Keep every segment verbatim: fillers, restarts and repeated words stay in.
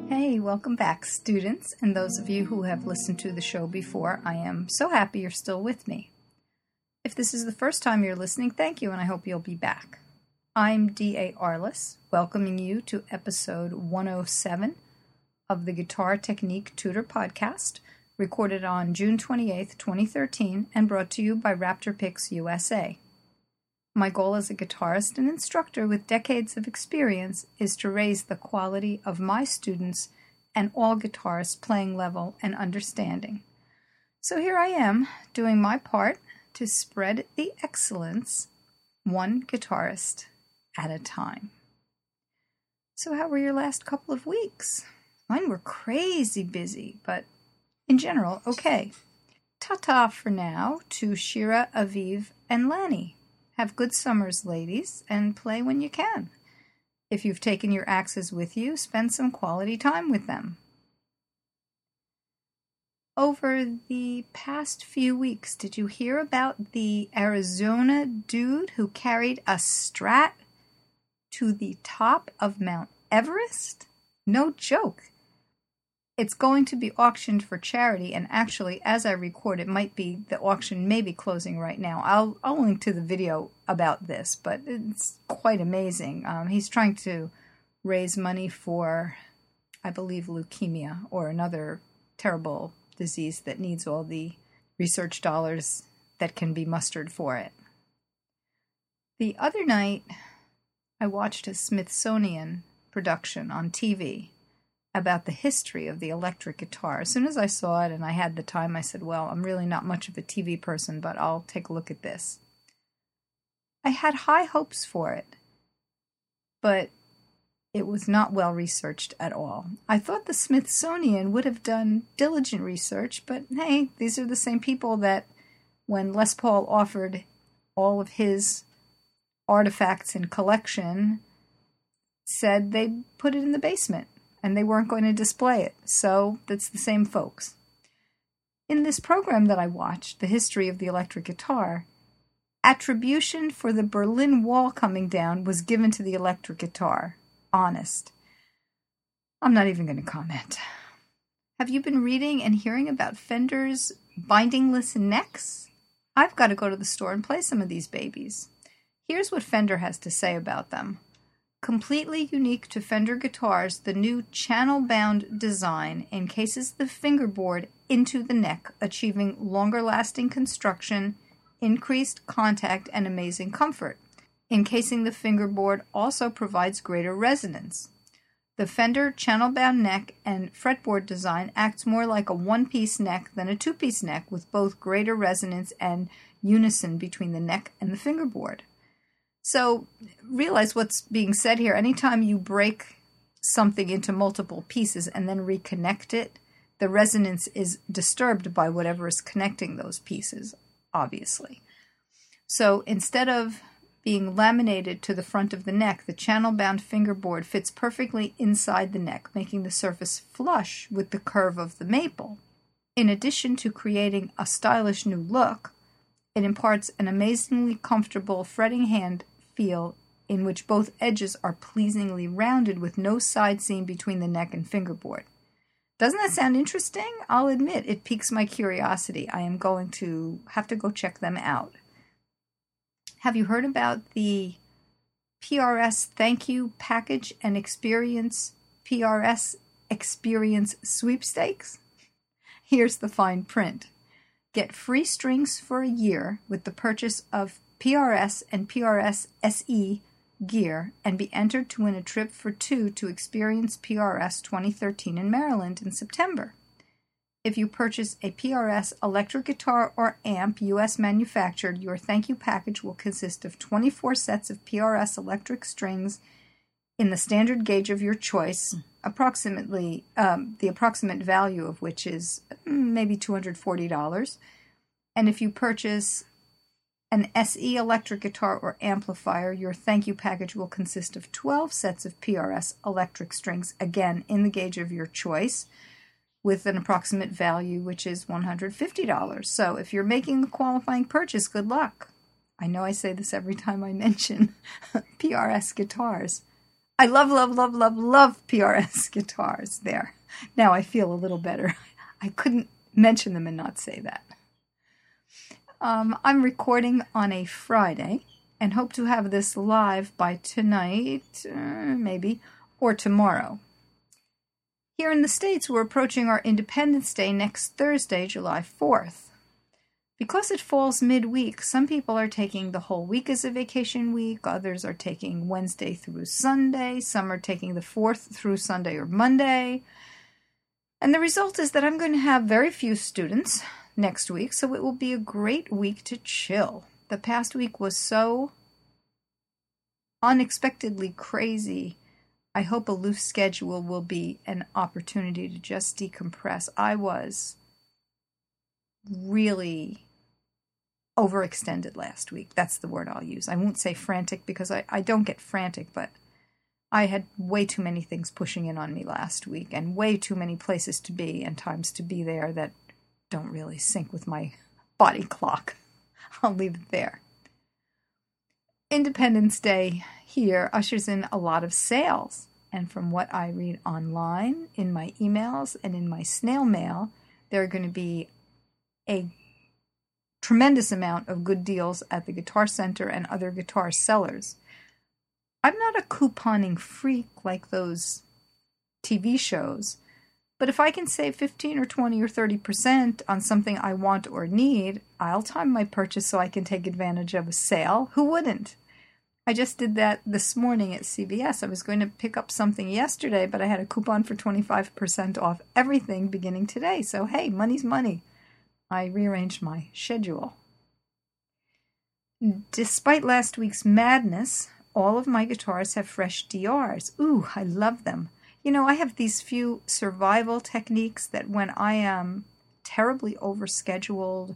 Hey, welcome back, students, and those of you who have listened to the show before. I am so happy you're still with me. If this is the first time you're listening, thank you, and I hope you'll be back. I'm D A Arliss, welcoming you to episode one oh seven of the Guitar Technique Tutor Podcast, recorded on June twenty-eighth, twenty thirteen, and brought to you by Raptor Picks U S A. My goal as a guitarist and instructor with decades of experience is to raise the quality of my students and all guitarists' playing level and understanding. So here I am, doing my part to spread the excellence one guitarist at a time. So how were your last couple of weeks? Mine were crazy busy, but in general, okay. Ta-ta for now to Shira, Aviv, and Lanny. Have good summers, ladies, and play when you can. If you've taken your axes with you, spend some quality time with them. Over the past few weeks, did you hear about the Arizona dude who carried a Strat to the top of Mount Everest? No joke. It's going to be auctioned for charity, and actually, as I record, it might be, the auction may be closing right now. I'll, I'll link to the video about this, but it's quite amazing. Um, he's trying to raise money for, I believe, leukemia, or another terrible disease that needs all the research dollars that can be mustered for it. The other night, I watched a Smithsonian production on T V about the history of the electric guitar. As soon as I saw it and I had the time, I said, well, I'm really not much of a T V person, but I'll take a look at this. I had high hopes for it, but it was not well researched at all. I thought the Smithsonian would have done diligent research, but hey, these are the same people that when Les Paul offered all of his artifacts and collection, said they'd put it in the basement and they weren't going to display it. So that's the same folks. In this program that I watched, The History of the Electric Guitar, attribution for the Berlin Wall coming down was given to the electric guitar. Honest. I'm not even going to comment. Have you been reading and hearing about Fender's bindingless necks? I've got to go to the store and play some of these babies. Here's what Fender has to say about them. Completely unique to Fender guitars, the new channel-bound design encases the fingerboard into the neck, achieving longer-lasting construction, increased contact, and amazing comfort. Encasing the fingerboard also provides greater resonance. The Fender channel-bound neck and fretboard design acts more like a one-piece neck than a two-piece neck, with both greater resonance and unison between the neck and the fingerboard. So realize what's being said here. Anytime you break something into multiple pieces and then reconnect it, the resonance is disturbed by whatever is connecting those pieces, obviously. So instead of being laminated to the front of the neck, the channel-bound fingerboard fits perfectly inside the neck, making the surface flush with the curve of the maple. In addition to creating a stylish new look, it imparts an amazingly comfortable fretting hand feel in which both edges are pleasingly rounded with no side seam between the neck and fingerboard. Doesn't that sound interesting? I'll admit it piques my curiosity. I am going to have to go check them out. Have you heard about the P R S Thank You Package and Experience P R S Experience Sweepstakes? Here's the fine print. Get free strings for a year with the purchase of P R S and P R S S E gear and be entered to win a trip for two to Experience P R S twenty thirteen in Maryland in September. If you purchase a P R S electric guitar or amp U S manufactured, your thank you package will consist of twenty-four sets of P R S electric strings in the standard gauge of your choice, approximately um, the approximate value of which is maybe two hundred forty dollars. And if you purchase an S E electric guitar or amplifier, your thank you package will consist of twelve sets of P R S electric strings, again in the gauge of your choice, with an approximate value which is one hundred fifty dollars. So if you're making a qualifying purchase, good luck. I know I say this every time I mention P R S guitars. I love, love, love, love, love P R S guitars there. Now I feel a little better. I couldn't mention them and not say that. Um, I'm recording on a Friday and hope to have this live by tonight, uh, maybe, or tomorrow. Here in the States, we're approaching our Independence Day next Thursday, July fourth. Because it falls midweek, some people are taking the whole week as a vacation week, others are taking Wednesday through Sunday, some are taking the fourth through Sunday or Monday. And the result is that I'm going to have very few students next week, so it will be a great week to chill. The past week was so unexpectedly crazy. I hope a loose schedule will be an opportunity to just decompress. I was really overextended last week. That's the word I'll use. I won't say frantic because I, I don't get frantic, but I had way too many things pushing in on me last week and way too many places to be and times to be there that don't really sync with my body clock. I'll leave it there. Independence Day here ushers in a lot of sales. And from what I read online, in my emails, and in my snail mail, there are going to be a tremendous amount of good deals at the Guitar Center and other guitar sellers. I'm not a couponing freak like those T V shows, but if I can save fifteen or twenty or thirty percent on something I want or need, I'll time my purchase so I can take advantage of a sale. Who wouldn't? I just did that this morning at C V S. I was going to pick up something yesterday, but I had a coupon for twenty-five percent off everything beginning today. So, hey, money's money. I rearranged my schedule. Despite last week's madness, all of my guitars have fresh D Rs. Ooh, I love them. You know, I have these few survival techniques that when I am terribly overscheduled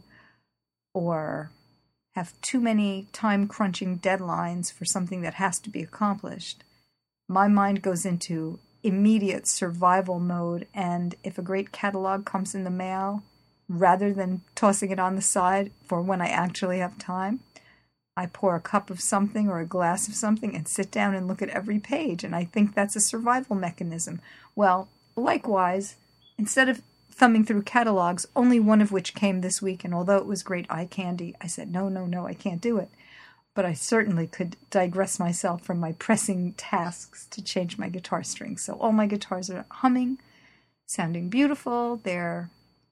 or have too many time-crunching deadlines for something that has to be accomplished, my mind goes into immediate survival mode, and if a great catalog comes in the mail, rather than tossing it on the side for when I actually have time, I pour a cup of something or a glass of something and sit down and look at every page, and I think that's a survival mechanism. Well, likewise, instead of thumbing through catalogs, only one of which came this week, and although it was great eye candy, I said, no, no, no, I can't do it. But I certainly could digress myself from my pressing tasks to change my guitar strings. So all my guitars are humming, sounding beautiful, they're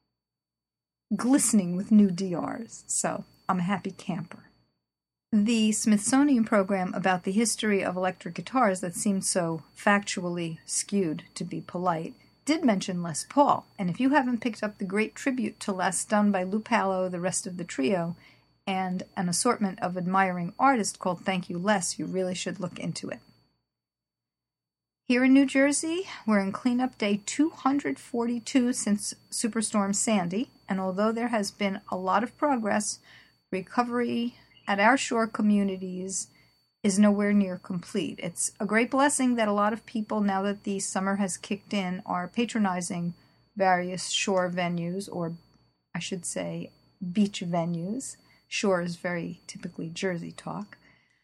glistening with new D Rs, so I'm a happy camper. The Smithsonian program about the history of electric guitars that seemed so factually skewed, to be polite, did mention Les Paul, and if you haven't picked up the great tribute to Les done by Lou Pallow, the rest of the trio, and an assortment of admiring artists called Thank You Les, you really should look into it. Here in New Jersey, we're in cleanup day two hundred forty-two since Superstorm Sandy, and although there has been a lot of progress, recovery at our shore communities is nowhere near complete. It's a great blessing that a lot of people, now that the summer has kicked in, are patronizing various shore venues, or I should say beach venues. Shore is very typically Jersey talk.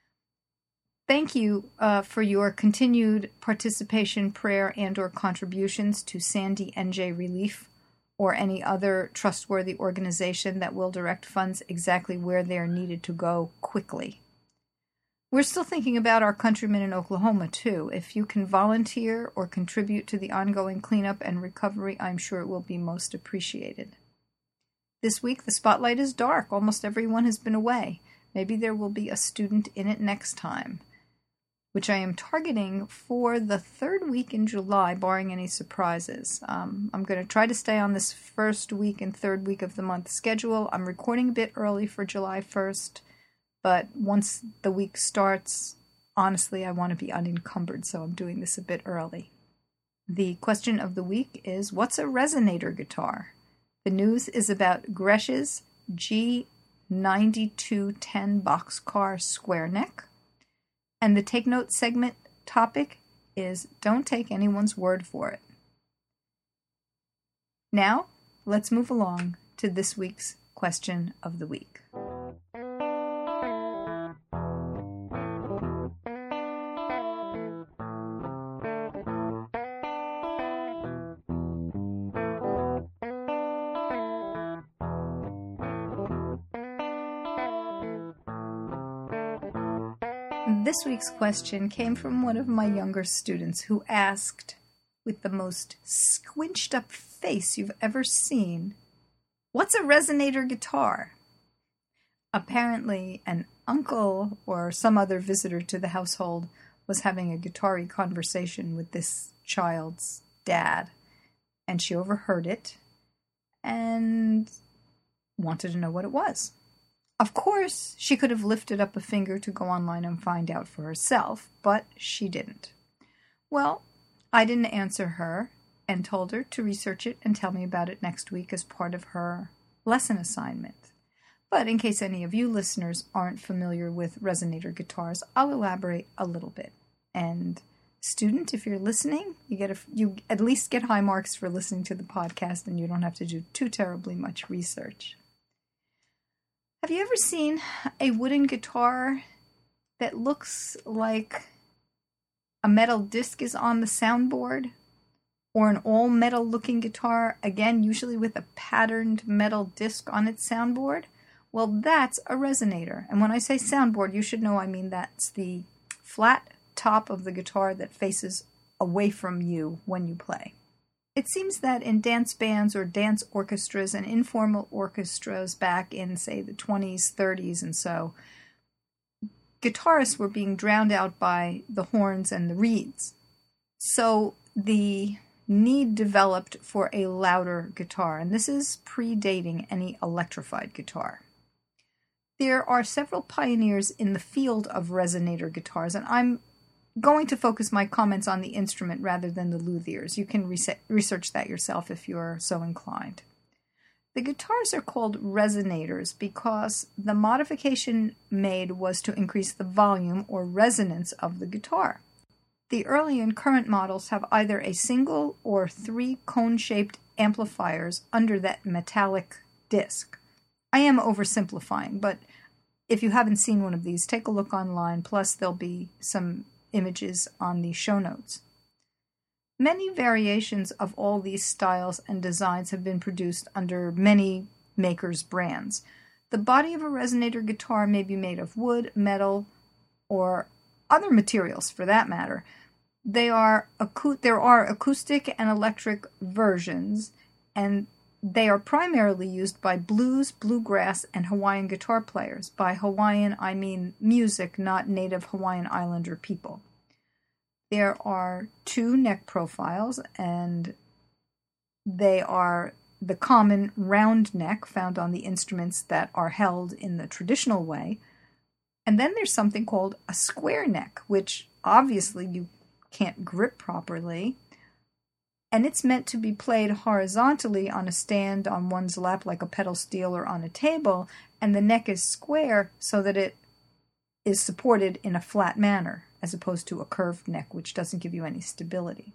Thank you uh, for your continued participation, prayer, and or contributions to Sandy N J Relief or any other trustworthy organization that will direct funds exactly where they are needed to go quickly. We're still thinking about our countrymen in Oklahoma, too. If you can volunteer or contribute to the ongoing cleanup and recovery, I'm sure it will be most appreciated. This week, the spotlight is dark. Almost everyone has been away. Maybe there will be a student in it next time, which I am targeting for the third week in July, barring any surprises. Um, I'm going to try to stay on this first week and third week of the month schedule. I'm recording a bit early for July first, but once the week starts, honestly, I want to be unencumbered, so I'm doing this a bit early. The question of the week is, what's a resonator guitar? The news is about Gresh's G ninety-two ten Boxcar Square Neck. And the Take Note segment topic is don't take anyone's word for it. Now, let's move along to this week's question of the week. This week's question came from one of my younger students who asked, with the most squinched up face you've ever seen, "What's a resonator guitar?" Apparently, an uncle or some other visitor to the household was having a guitar-y conversation with this child's dad, and she overheard it and wanted to know what it was. Of course, she could have lifted up a finger to go online and find out for herself, but she didn't. Well, I didn't answer her and told her to research it and tell me about it next week as part of her lesson assignment. But in case any of you listeners aren't familiar with resonator guitars, I'll elaborate a little bit. And student, if you're listening, you get a, you at least get high marks for listening to the podcast, and you don't have to do too terribly much research. Have you ever seen a wooden guitar that looks like a metal disc is on the soundboard? Or an all-metal looking guitar, again, usually with a patterned metal disc on its soundboard? Well, that's a resonator. And when I say soundboard, you should know I mean that's the flat top of the guitar that faces away from you when you play. It seems that in dance bands or dance orchestras and informal orchestras back in, say, the twenties, thirties, and so, guitarists were being drowned out by the horns and the reeds. So the need developed for a louder guitar, and this is predating any electrified guitar. There are several pioneers in the field of resonator guitars, and I'm going to focus my comments on the instrument rather than the luthiers. You can research that yourself if you're so inclined. The guitars are called resonators because the modification made was to increase the volume or resonance of the guitar. The early and current models have either a single or three cone-shaped amplifiers under that metallic disc. I am oversimplifying, but if you haven't seen one of these, take a look online, plus there'll be some images on the show notes. Many variations of all these styles and designs have been produced under many makers' brands. The body of a resonator guitar may be made of wood, metal, or other materials for that matter. They are acu- there are acoustic and electric versions, and they are primarily used by blues, bluegrass, and Hawaiian guitar players. By Hawaiian, I mean music, not native Hawaiian Islander people. There are two neck profiles, and they are the common round neck found on the instruments that are held in the traditional way. And then there's something called a square neck, which obviously you can't grip properly. And it's meant to be played horizontally on a stand on one's lap like a pedal steel or on a table, and the neck is square so that it is supported in a flat manner, as opposed to a curved neck, which doesn't give you any stability.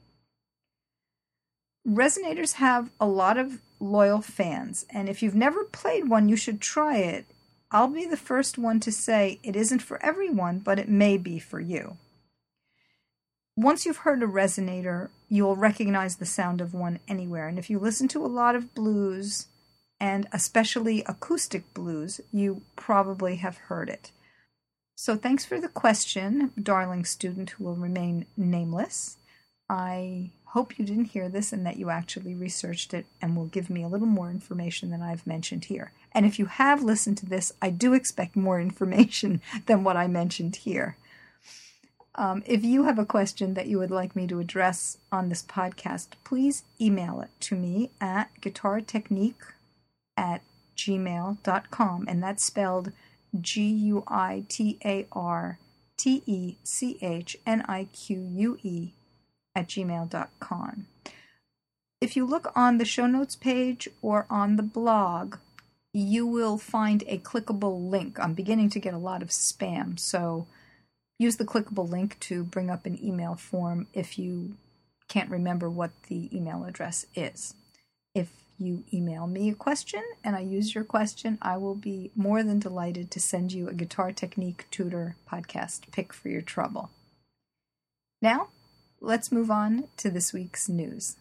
Resonators have a lot of loyal fans, and if you've never played one, you should try it. I'll be the first one to say it isn't for everyone, but it may be for you. Once you've heard a resonator, you'll recognize the sound of one anywhere. And if you listen to a lot of blues, and especially acoustic blues, you probably have heard it. So thanks for the question, darling student who will remain nameless. I hope you didn't hear this and that you actually researched it and will give me a little more information than I've mentioned here. And if you have listened to this, I do expect more information than what I mentioned here. Um, if you have a question that you would like me to address on this podcast, please email it to me at guitartechnique at gmail dot com, and that's spelled G U I T A R T E C H N I Q U E at gmail dot com. If you look on the show notes page or on the blog, you will find a clickable link. I'm beginning to get a lot of spam, so use the clickable link to bring up an email form if you can't remember what the email address is. If you email me a question and I use your question, I will be more than delighted to send you a Guitar Technique Tutor podcast pick for your trouble. Now, let's move on to this week's news.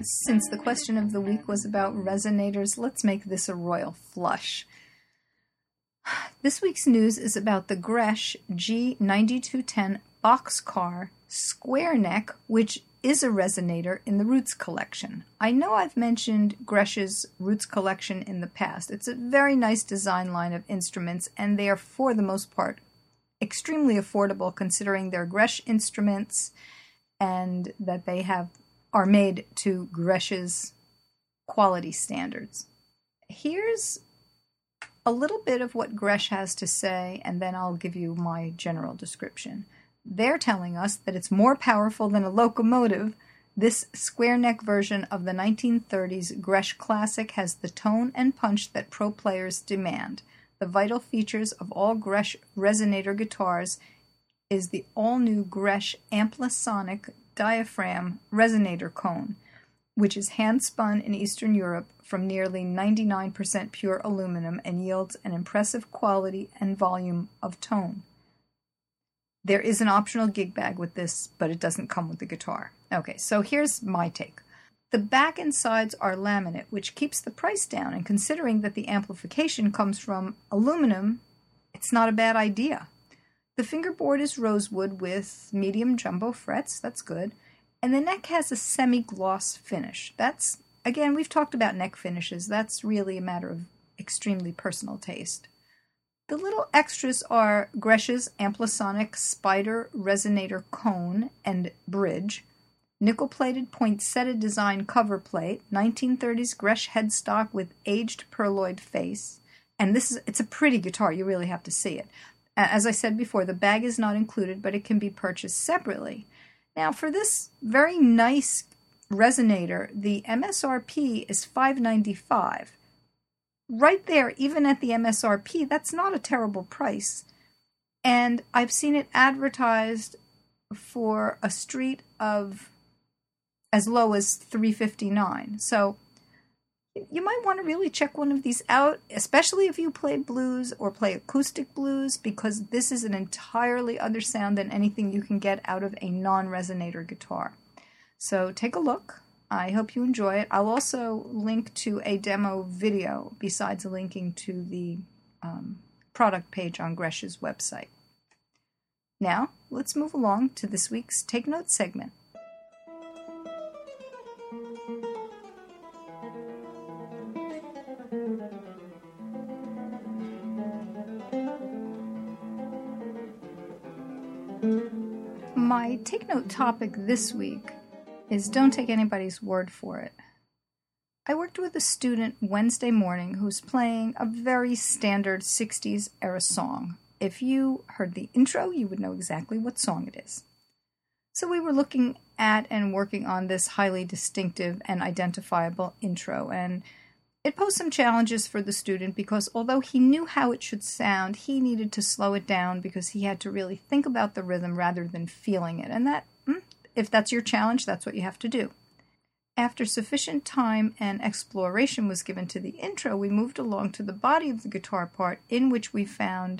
Since the question of the week was about resonators, let's make this a royal flush. This week's news is about the Gresh G ninety-two ten boxcar square neck, which is a resonator in the Roots collection. I know I've mentioned Gresh's Roots collection in the past. It's a very nice design line of instruments, and they are, for the most part, extremely affordable considering they're Gresh instruments and that they have are made to Gresh's quality standards. Here's a little bit of what Gresh has to say, and then I'll give you my general description. They're telling us that it's more powerful than a locomotive. This square neck version of the nineteen thirties Gresh classic has the tone and punch that pro players demand. The vital features of all Gresh resonator guitars is the all-new Gresh Amplisonic diaphragm resonator cone, which is hand-spun in Eastern Europe from nearly ninety-nine percent pure aluminum and yields an impressive quality and volume of tone. There is an optional gig bag with this, but it doesn't come with the guitar. Okay, so here's my take. The back and sides are laminate, which keeps the price down, and considering that the amplification comes from aluminum, it's not a bad idea. The fingerboard is rosewood with medium jumbo frets, that's good, and the neck has a semi-gloss finish. That's, again, we've talked about neck finishes. That's really a matter of extremely personal taste. The little extras are Gresh's Amplisonic Spider Resonator Cone and Bridge, nickel-plated poinsettia design cover plate, nineteen thirties Gresh headstock with aged pearloid face, and this is it's a pretty guitar. You really have to see it. As I said before, the bag is not included, but it can be purchased separately. Now, for this very nice resonator, the M S R P is five dollars and ninety-five cents. Right there, even at the M S R P, that's not a terrible price. And I've seen it advertised for a street of as low as three dollars and fifty-nine cents. So you might want to really check one of these out, especially if you play blues or play acoustic blues, because this is an entirely other sound than anything you can get out of a non-resonator guitar. So take a look. I hope you enjoy it. I'll also link to a demo video besides linking to the um, product page on Gresh's website. Now, let's move along to this week's Take Notes segment. My Take Note topic this week is don't take anybody's word for it. I worked with a student Wednesday morning who's playing a very standard sixties era song. If you heard the intro, you would know exactly what song it is. So we were looking at and working on this highly distinctive and identifiable intro, and it posed some challenges for the student because although he knew how it should sound, he needed to slow it down because he had to really think about the rhythm rather than feeling it, and that if that's your challenge, that's what you have to do. After sufficient time and exploration was given to the intro, we moved along to the body of the guitar part, in which we found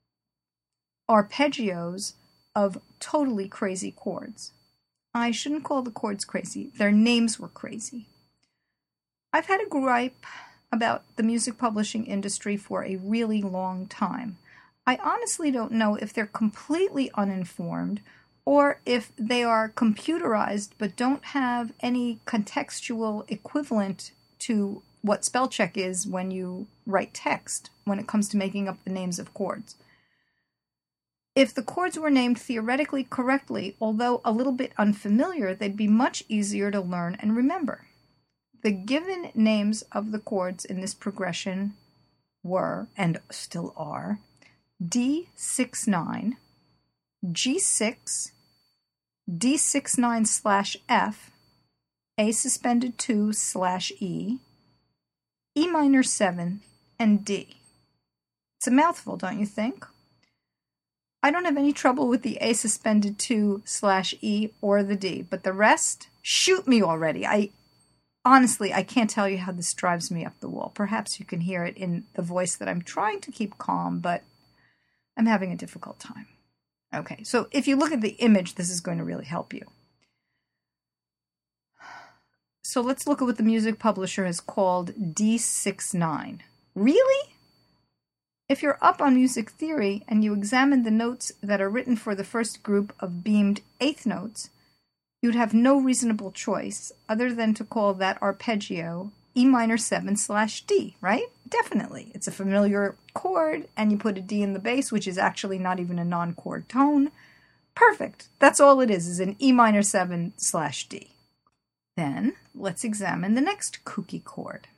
arpeggios of totally crazy chords. I shouldn't call the chords crazy. Their names were crazy. I've had a gripe about the music publishing industry for a really long time. I honestly don't know if they're completely uninformed or if they are computerized but don't have any contextual equivalent to what spell check is when you write text when it comes to making up the names of chords. If the chords were named theoretically correctly, although a little bit unfamiliar, they'd be much easier to learn and remember. The given names of the chords in this progression were, and still are, D six nine, G six, D six nine slash F, A suspended two slash E, E minor seven, and D. It's a mouthful, don't you think? I don't have any trouble with the A suspended two slash E or the D, but the rest, shoot me already. I honestly, I can't tell you how this drives me up the wall. Perhaps you can hear it in the voice that I'm trying to keep calm, but I'm having a difficult time. Okay, so if you look at the image, this is going to really help you. So let's look at what the music publisher has called D sixty-nine. Really? If you're up on music theory and you examine the notes that are written for the first group of beamed eighth notes, you'd have no reasonable choice other than to call that arpeggio E minor seven slash D, right? Definitely. It's a familiar chord, and you put a D in the bass, which is actually not even a non-chord tone. Perfect. That's all it is, is an E minor seven slash D. Then, let's examine the next kooky chord.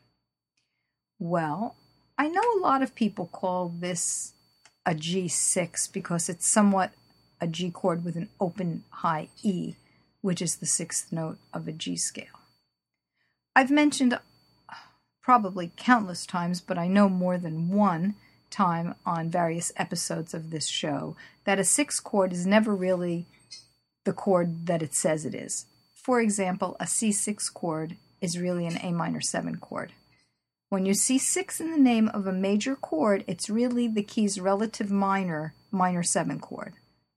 Well, I know a lot of people call this a G six because it's somewhat a G chord with an open high E, which is the sixth note of a G scale. I've mentioned probably countless times, but I know more than one time on various episodes of this show, that a sixth chord is never really the chord that it says it is. For example, a C six chord is really an A minor seven chord. When you see six in the name of a major chord, it's really the key's relative minor, minor seven chord.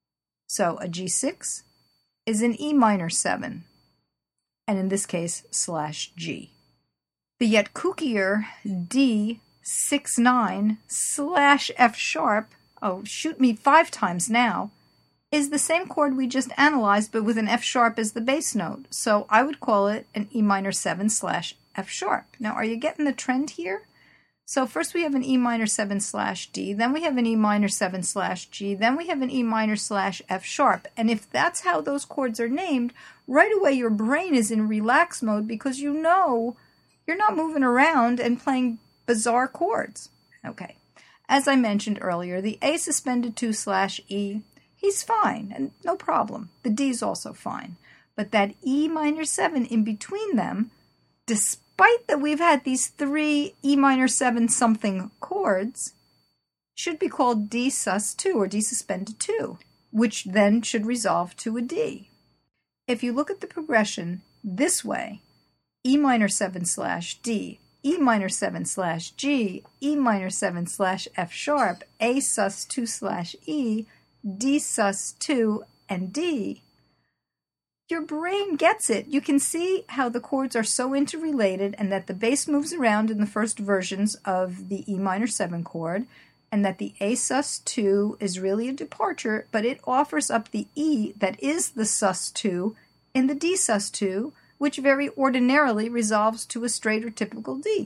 So a G six is an E minor seven, and in this case, slash G. The yet kookier D sixty-nine slash F sharp, oh, shoot me five times now, is the same chord we just analyzed, but with an F sharp as the bass note. So I would call it an E minor seven slash F sharp. Now, are you getting the trend here? So first we have an E minor seven slash D, then we have an E minor seven slash G, then we have an E minor slash F sharp. And if that's how those chords are named, right away your brain is in relax mode because you know you're not moving around and playing bizarre chords. Okay. As I mentioned earlier, the A suspended two slash E, he's fine, and no problem. The D's also fine. But that E minor seven in between them, despite that we've had these three E minor seven something chords, should be called D sus two or D suspended two, which then should resolve to a D. If you look at the progression this way, E minor seven slash D, E minor seven slash G, E minor seven slash F sharp, A sus two slash E, D sus two, and D, your brain gets it. You can see how the chords are so interrelated and that the bass moves around in the first versions of the E minor seven chord, and that the A sus two is really a departure, but it offers up the E that is the sus two in the D sus two, which very ordinarily resolves to a straight or typical D.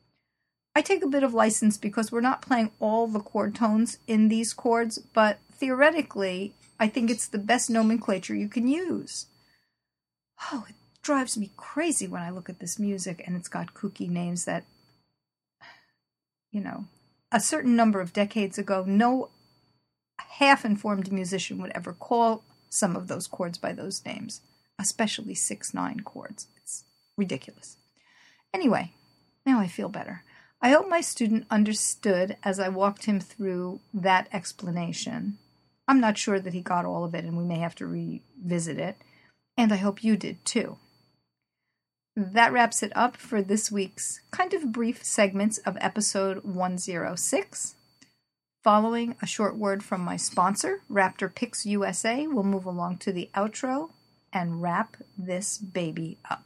I take a bit of license because we're not playing all the chord tones in these chords, but theoretically, I think it's the best nomenclature you can use. Oh, it drives me crazy when I look at this music and it's got kooky names that, you know, a certain number of decades ago, no half-informed musician would ever call some of those chords by those names, especially six nine chords. It's ridiculous. Anyway, now I feel better. I hope my student understood as I walked him through that explanation. I'm not sure that he got all of it, and we may have to revisit it. And I hope you did too. That wraps it up for this week's kind of brief segments of episode one oh six. Following a short word from my sponsor, Raptor Picks U S A, we'll move along to the outro and wrap this baby up.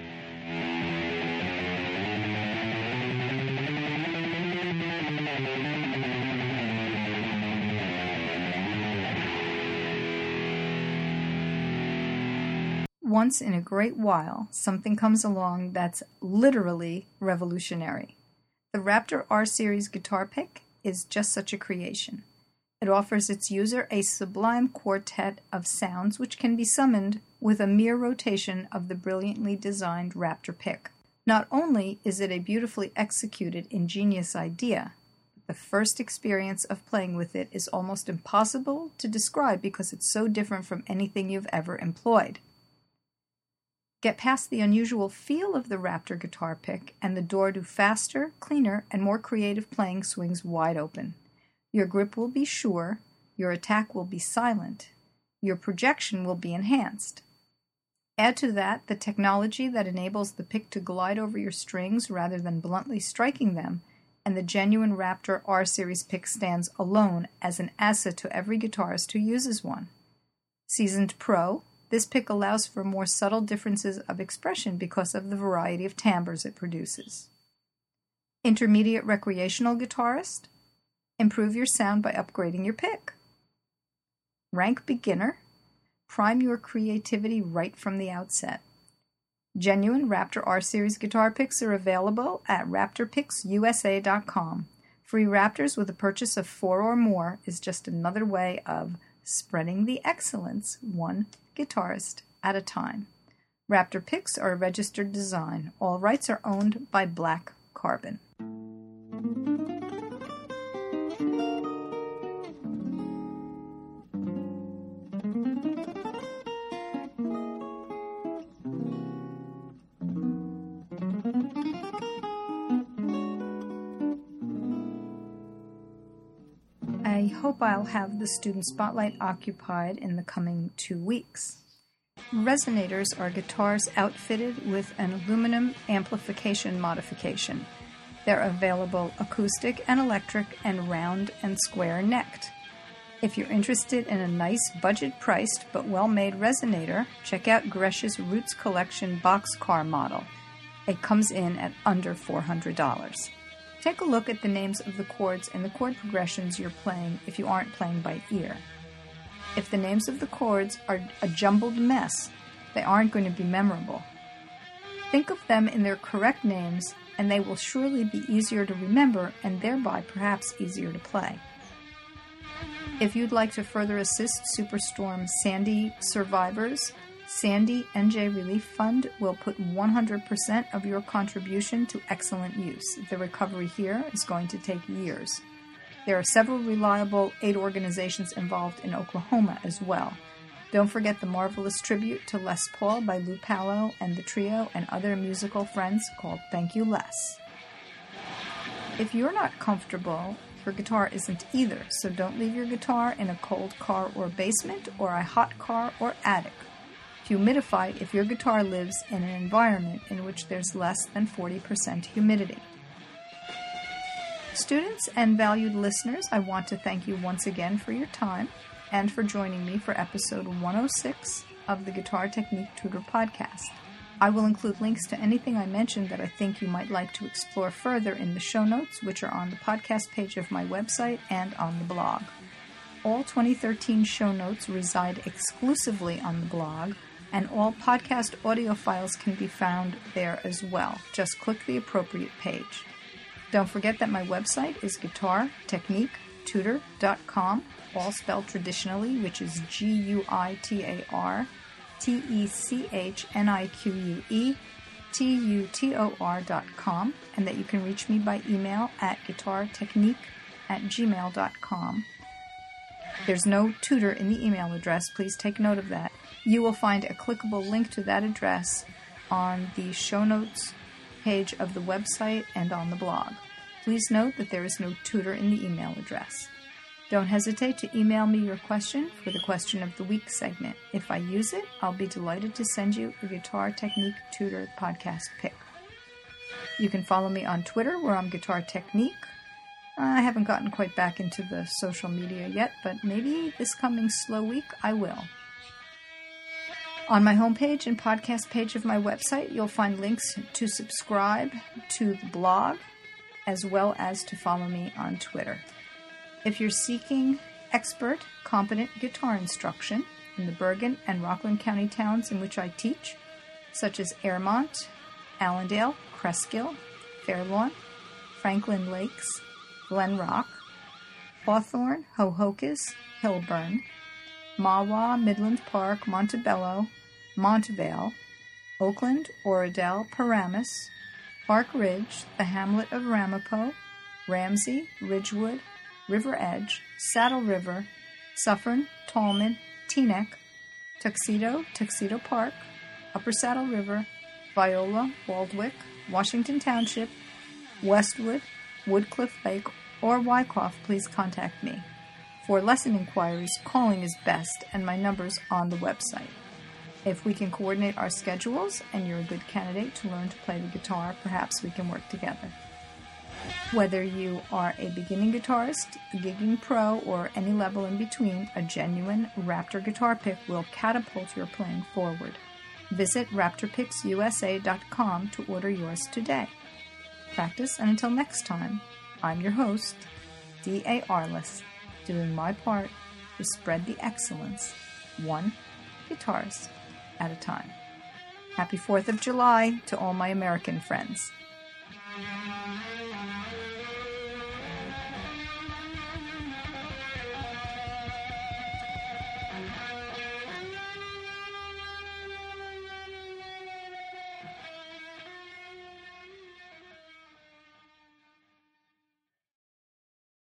Once in a great while, something comes along that's literally revolutionary. The Raptor R-Series guitar pick is just such a creation. It offers its user a sublime quartet of sounds which can be summoned with a mere rotation of the brilliantly designed Raptor pick. Not only is it a beautifully executed, ingenious idea, the first experience of playing with it is almost impossible to describe because it's so different from anything you've ever employed. Get past the unusual feel of the Raptor guitar pick, and the door to faster, cleaner, and more creative playing swings wide open. Your grip will be sure, your attack will be silent, your projection will be enhanced. Add to that the technology that enables the pick to glide over your strings rather than bluntly striking them, and the genuine Raptor R-Series pick stands alone as an asset to every guitarist who uses one. Seasoned pro, This pick allows for more subtle differences of expression because of the variety of timbres it produces. Intermediate recreational guitarist, improve your sound by upgrading your pick. Rank beginner, prime your creativity right from the outset. Genuine Raptor R-Series guitar picks are available at raptor picks u s a dot com. Free Raptors with a purchase of four or more is just another way of spreading the excellence one guitarist at a time. Raptor picks are a registered design. All rights are owned by Black Carbon. I hope I'll have the student spotlight occupied in the coming two weeks. Resonators are guitars outfitted with an aluminum amplification modification. They're available acoustic and electric and round and square necked. If you're interested in a nice budget-priced but well-made resonator, check out Gresh's Roots Collection boxcar model. It comes in at under four hundred dollars. Take a look at the names of the chords and the chord progressions you're playing if you aren't playing by ear. If the names of the chords are a jumbled mess, they aren't going to be memorable. Think of them in their correct names, and they will surely be easier to remember and thereby perhaps easier to play. If you'd like to further assist Superstorm Sandy survivors, Sandy N J Relief Fund will put one hundred percent of your contribution to excellent use. The recovery here is going to take years. There are several reliable aid organizations involved in Oklahoma as well. Don't forget the marvelous tribute to Les Paul by Lou Palo and the trio and other musical friends called Thank You Les. If you're not comfortable, your guitar isn't either, so don't leave your guitar in a cold car or basement or a hot car or attic. Humidify if your guitar lives in an environment in which there's less than forty percent humidity. Students and valued listeners, I want to thank you once again for your time and for joining me for episode one oh six of the Guitar Technique Tutor podcast. I will include links to anything I mentioned that I think you might like to explore further in the show notes, which are on the podcast page of my website and on the blog. All twenty thirteen show notes reside exclusively on the blog, and all podcast audio files can be found there as well. Just click the appropriate page. Don't forget that my website is guitar technique tutor dot com, all spelled traditionally, which is G U I T A R T E C H N I Q U E T U T O R dot com, and that you can reach me by email at guitartechnique at gmail dot com. There's no tutor in the email address. Please take note of that. You will find a clickable link to that address on the show notes page of the website and on the blog. Please note that there is no tutor in the email address. Don't hesitate to email me your question for the Question of the Week segment. If I use it, I'll be delighted to send you a Guitar Technique Tutor podcast pick. You can follow me on Twitter, where I'm Guitar Technique. I haven't gotten quite back into the social media yet, but maybe this coming slow week I will. On my homepage and podcast page of my website, you'll find links to subscribe to the blog, as well as to follow me on Twitter. If you're seeking expert, competent guitar instruction in the Bergen and Rockland County towns in which I teach, such as Airmont, Allendale, Cresskill, Fairlawn, Franklin Lakes, Glen Rock, Hawthorne, Hohokus, Hilburn, Mahwah, Midland Park, Montebello, Montvale, Oakland, Oradell, Paramus, Park Ridge, the hamlet of Ramapo, Ramsey, Ridgewood, River Edge, Saddle River, Suffern, Tallman, Teaneck, Tuxedo, Tuxedo Park, Upper Saddle River, Viola, Waldwick, Washington Township, Westwood, Woodcliff Lake, or Wyckoff, please contact me. For lesson inquiries, calling is best, and my number's on the website. If we can coordinate our schedules and you're a good candidate to learn to play the guitar, perhaps we can work together. Whether you are a beginning guitarist, a gigging pro, or any level in between, a genuine Raptor guitar pick will catapult your playing forward. Visit raptor picks u s a dot com to order yours today. Practice, and until next time, I'm your host, D A Arliss, doing my part to spread the excellence, one guitarist at a time. Happy fourth of July to all my American friends.